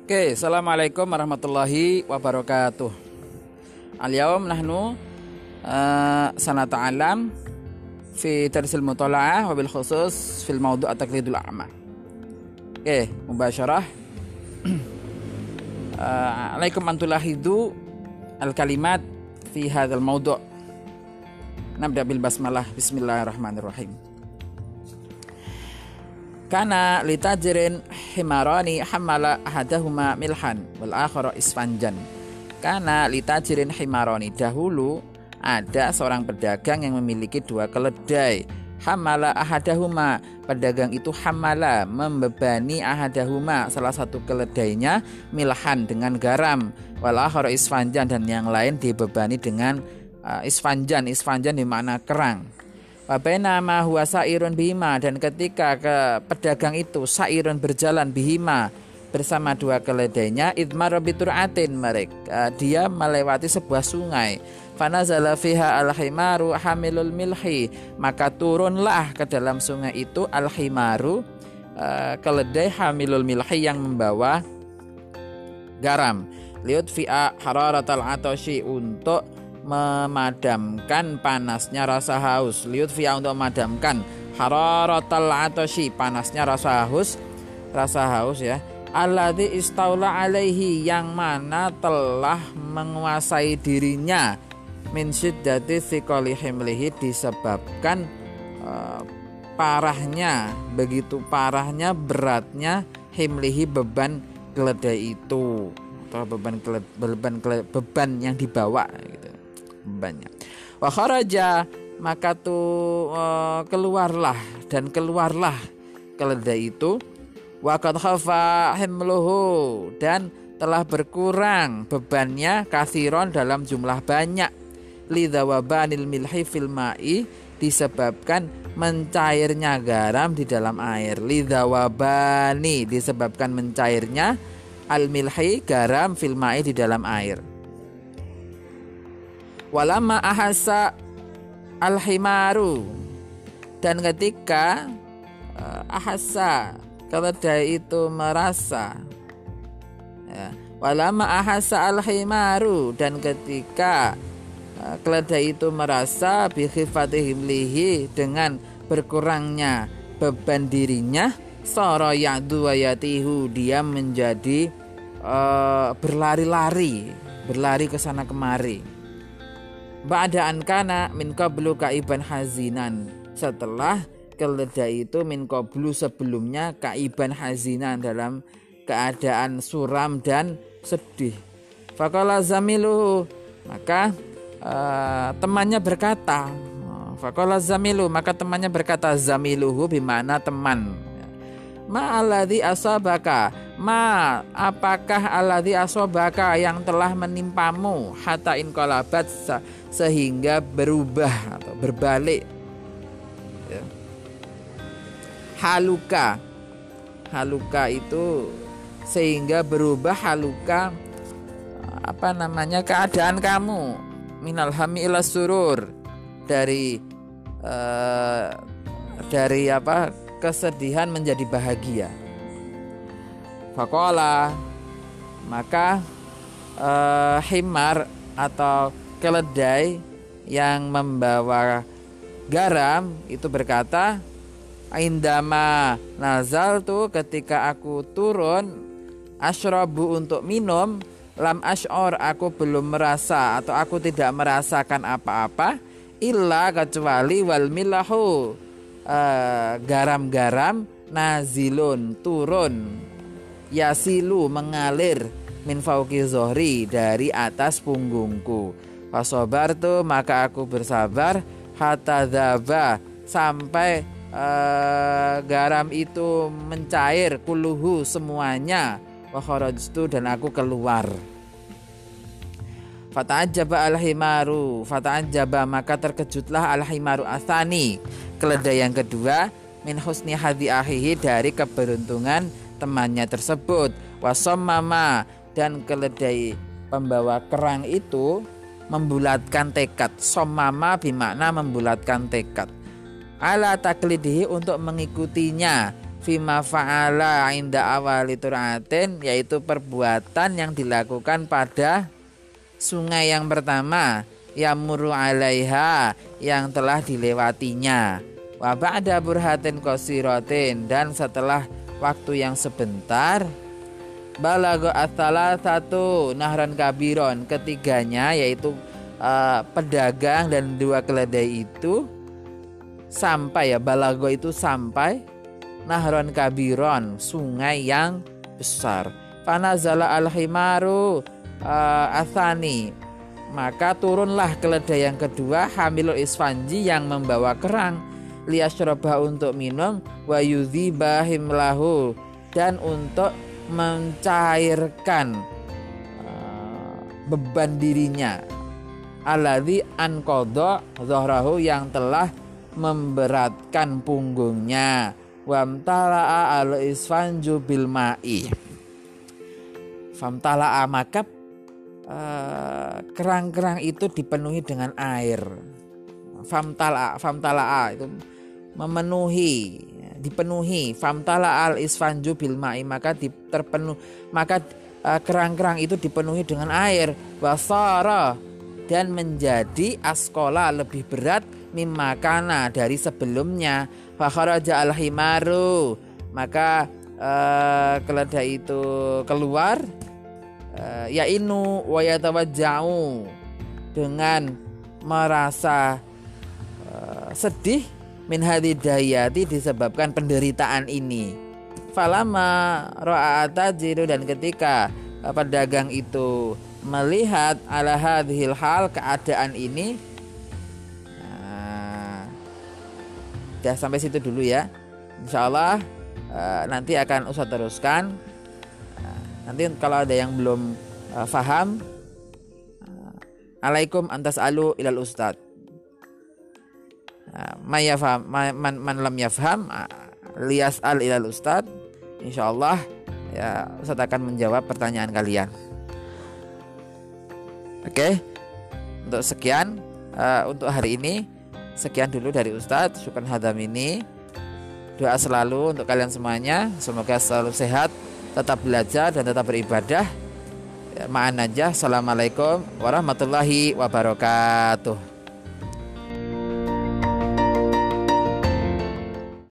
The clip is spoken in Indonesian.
Oke, assalamualaikum warahmatullahi wabarakatuh. Al-yawm nahnu sanata'alam fi darsil mutala'ah wabil khusus fil mawdu' at-taqlidul a'ma. Oke, mubasyarah. Alaikum an tulahidu al-kalimat fi hadzal mawdu'. Nabda bil basmalah. Bismillahirrahmanirrahim. Kana litajirin himarani hamala ahadahuma milhan wal akhara isfanjan. Kana litajirin himarani, dahulu ada seorang pedagang yang memiliki dua keledai. Hamala ahadahuma, pedagang itu hamala, membebani ahadahuma, salah satu keledainya, milhan dengan garam, wal akhara isfanjan, dan yang lain dibebani dengan isfanjan. Isfanjan dimana kerang. Wabaina ma huwa sairun bihima, dan ketika pedagang itu sairun berjalan bihima bersama dua keledainya, idmar bitur'atin, mereka dia melewati sebuah sungai. Fanazala fiha al-himaru hamilul milhi, maka turunlah ke dalam sungai itu al-himaru, keledai hamilul milhi yang membawa garam, liutfi'a hararatal atashi, untuk memadamkan panasnya rasa haus. Liutfi'a, untuk memadamkan, hararatal atashi, panasnya rasa haus ya. Alladzi istaula alaihi, yang mana telah menguasai dirinya, min syiddati thiqali himlihi, disebabkan begitu parahnya beratnya himlihi, beban keledai itu, atau beban yang dibawa gitu, bebannya. Wa kharaja, maka keluarlah keledai itu, wa qad khafa himluhu, dan telah berkurang bebannya, kathiron, dalam jumlah banyak, lidzawabanil milhi fil ma'i, disebabkan mencairnya garam di dalam air. Lidzawabani, disebabkan mencairnya al milhi, garam, fil ma'i, di dalam air. Walamma ahassa al-himaru, dan ketika ahassa, keledai itu merasa ya. Walamma ahassa al-himaru, dan ketika keledai itu merasa bi khifati himlihi, dengan berkurangnya beban dirinya, sara ya'du wa yatihu, dia menjadi berlari ke sana kemari. Ba'da an kana min qablu kaiban hazinan, setelah keledai itu min qablu, sebelumnya, kaiban hazinan, dalam keadaan suram dan sedih. Faqala zamiluhu, maka temannya berkata, faqala zamilu, maka temannya berkata, zamiluhu bimana teman, ma alladzi asabaka, ma apakah alladzi asabaka, yang telah menimpamu, hatta inqalabat, sehingga berubah atau berbalik ya. Haluka itu sehingga berubah, haluka keadaan kamu, minal hami ila surur, dari kesedihan menjadi bahagia. Faqala, maka himar atau keledai yang membawa garam itu berkata, indama nazaltu, ketika aku turun, asyrabu, untuk minum, lam ash'or, aku belum merasa atau aku tidak merasakan apa-apa, illa, kecuali, wal milahu, garam-garam, nazilun, turun, yasilu, mengalir, min fauqi zohri, dari atas punggungku. Fasobartu, maka aku bersabar, hatta dzaba, sampai garam itu mencair, kuluhu, semuanya, wa kharajtu, dan aku keluar. Fata'ajjaba al-himaru, maka terkejutlah al-himaru asani, keledai yang kedua, min husni hadhi akhihi, dari keberuntungan temannya tersebut. Wasammama, dan keledai pembawa kerang itu membulatkan tekad. Sommama bimakna membulatkan tekad. Ala taklidihi, untuk mengikutinya. fima fa'ala inda awali tur'atin, yaitu perbuatan yang dilakukan pada sungai yang pertama, yamuru alaiha, yang telah dilewatinya, wa ba'da burhatin qasiratin, dan setelah waktu yang sebentar, balago atala satu nahran kabiron, ketiganya yaitu pedagang dan dua keledai itu sampai, ya balago itu sampai, nahron kabiron, sungai yang besar. Fanazala al-himaru athani, maka turunlah keledai yang kedua, hamilul isfanji, yang membawa kerang, liyashrabah, untuk minum, wa yudhiba himlahu, dan untuk mencairkan beban dirinya, alladzi anqadha dhahrahu, yang telah memberatkan punggungnya, wamtala'a al-isfanju bil ma'i, famtala'a, maka kerang-kerang itu dipenuhi dengan air. Famtala'a itu memenuhi, dipenuhi. Famtala'a al-isfanju bil ma'i, maka kerang-kerang itu dipenuhi dengan air. Wasara, dan menjadi askola, lebih berat, mimmakana, dari sebelumnya. Fakharaja al-himaru, maka keledai itu keluar, yainu wa yatawajja'u, dengan merasa sedih, min hadidayati, disebabkan penderitaan ini. Falama ra'a tajiru, dan ketika pedagang itu melihat ala hadhil hal, keadaan ini. Ya, sampai situ dulu ya. Insyaallah nanti akan Ustaz teruskan. Nanti kalau ada yang belum faham, alaikum antas alu ilal ustad. Man lam yafham liyas'al ilal ustad. Insyaallah ya, Ustaz akan menjawab pertanyaan kalian. Oke. Untuk sekian untuk hari ini. Sekian dulu dari Ustadz Syukran Hadamini. Doa selalu untuk kalian semuanya, semoga selalu sehat, tetap belajar dan tetap beribadah. Ma'an najah. Assalamualaikum warahmatullahi wabarakatuh.